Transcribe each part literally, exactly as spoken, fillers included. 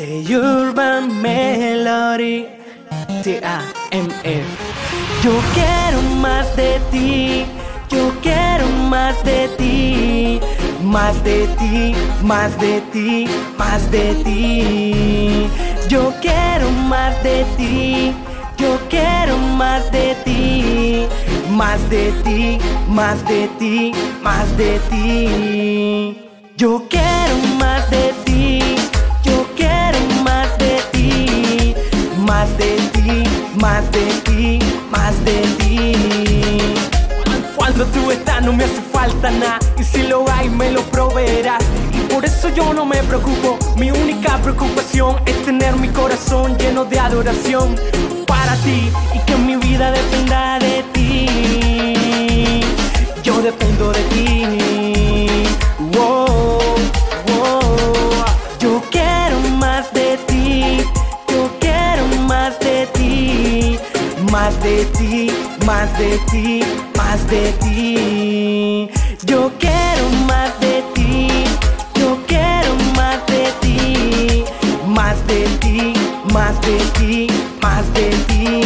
The Urban Melody, T A M F. Yo quiero más de ti, yo quiero más de ti, más de ti, más de ti, más de ti. Yo quiero más de ti, yo quiero más de ti, más de ti, más de ti, más de ti. Yo quiero más de ti, yo quiero más de ti, más de ti, más de ti, más de ti. Cuando tú estás no me hace falta nada, y si lo hay me lo proveerás. Y por eso yo no me preocupo, mi única preocupación es tener mi corazón lleno de adoración para ti, y que mi vida dependa de ti. Yo dependo de ti. Wow, wow. Yo quiero más de ti, yo quiero más de ti, más de ti, más de ti, más de ti. Yo quiero más de ti, yo quiero más de ti, más de ti, más de ti, más de ti.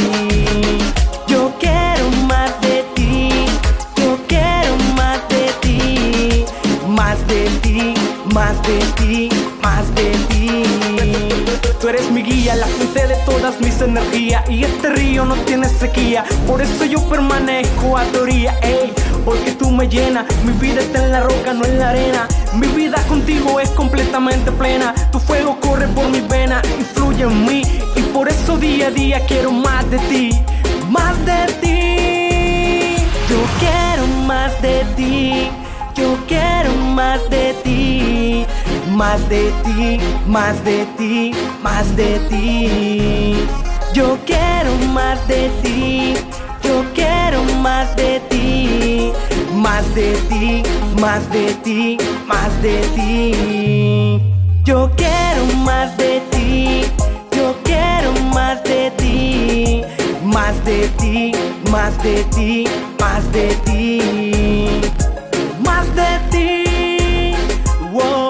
Yo quiero más de ti, yo quiero más de ti, más de ti, más de ti, más de ti. Tú eres mi guía, la fuente de todas mis energías, y este río no tiene sequía, por eso yo permanezco a tu orilla, ey, porque tú me llenas. Mi vida está en la roca, no en la arena. Mi vida contigo es completamente plena. Tu fuego corre por mis venas y fluye en mí, y por eso día a día quiero más de ti, más de ti. Yo quiero más de ti, yo quiero más de ti, más de ti, más de ti, más de ti. Yo quiero más de ti, yo quiero más de ti, más de ti, más de ti, más de ti. Yo quiero más de ti, yo quiero más de ti, más de ti, más de ti, más de ti. Más de ti, wow,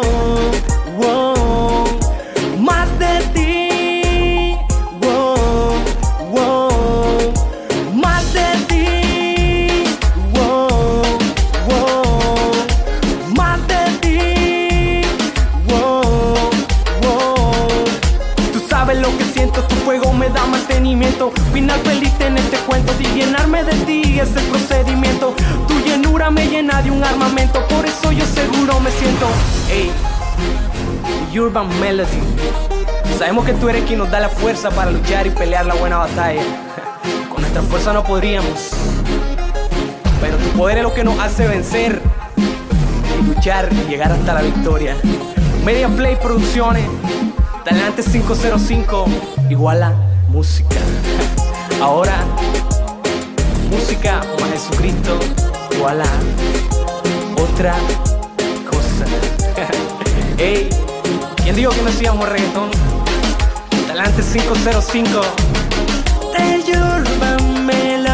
wow. Más de ti, wow, wow. Más de ti, wow, wow. Más de ti, wow, wow. Tú sabes lo que siento, tu fuego me da mantenimiento. Final feliz en este cuento, de llenarme de ti es el procedimiento. Tu llenura me llena de un armamento, por eso yo seguro me siento. Hey, Urban Melody. Sabemos que tú eres quien nos da la fuerza para luchar y pelear la buena batalla. Con nuestra fuerza no podríamos, pero tu poder es lo que nos hace vencer y luchar y llegar hasta la victoria. Media Play Producciones, Talante cinco cero cinco, Iguala Música. Ahora, música más Jesucristo, igual a otra cosa. Ey, ¿quién dijo que no hacíamos reggaetón? Talante cinco cero cinco, The Urban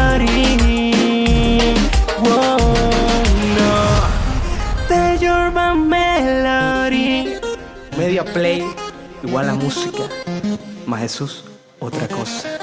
Melody. Wow, no. The Urban Melody. Media Play, igual a música más Jesús, otra cosa.